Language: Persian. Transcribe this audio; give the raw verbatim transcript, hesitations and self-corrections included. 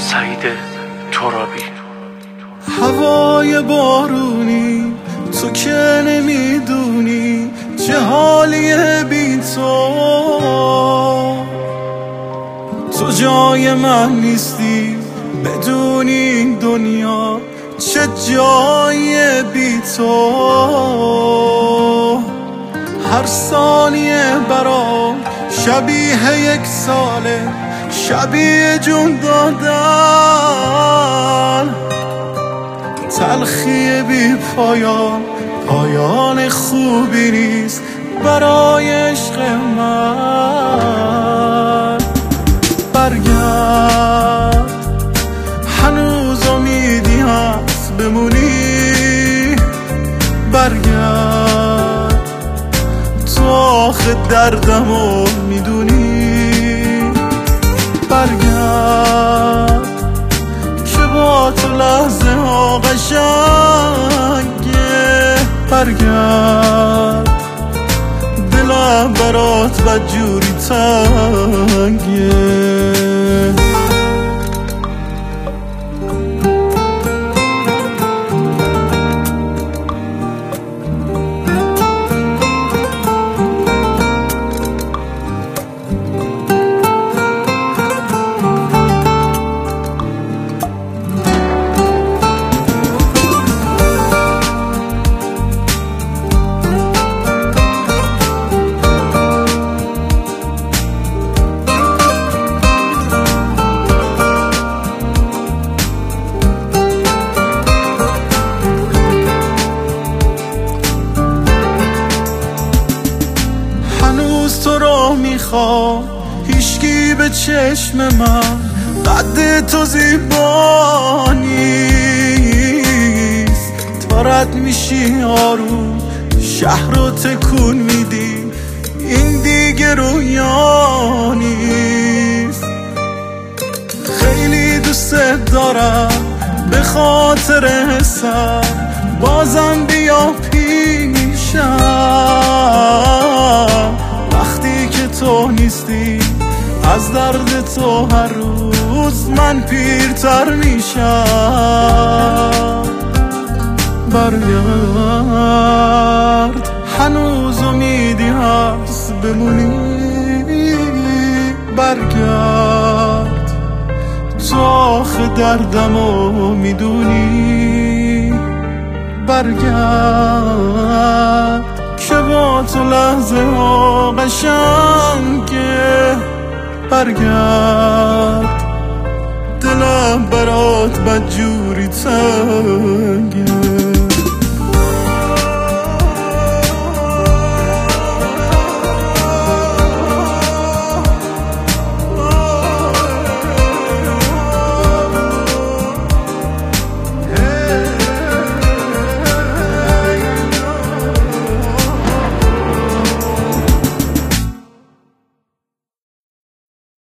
سعید ترابی. هوای بارونی تو که نمیدونی چه حالیه بی تو، تو جای من نیستی بدون این دنیا چه جای بی تو. هر ثانیه برام شبیه یک ساله، شبیه جون دادن، تلخی بی پایان، پایان خوبی نیست برای عشق من. برگرد، هنوز امیدی هست بمونی. برگرد، تو آخه دردمو میدونی. برگرد که با تو لحظه ها قشنگه. برگرد، دلم برات بدجوری تنگه. تو رو میخوام، هیچکی به چشم من قد تو زیبا نیست. تو رد میشی آروم، شهر رو تکون میدی، این دیگه رویا نیست. خیلی دوست دارم به خاطر حسم، بازم بیا پیشم. وقتی که تو نیستی از درد تو هر روز من پیرتر میشم. برگرد، هنوز امیدی هست بمونی. برگرد، تو آخه دردمو میدونی. برگرد که با تو لحظه ها قشنگه. برگرد، دلم برات بدجوری تنگه.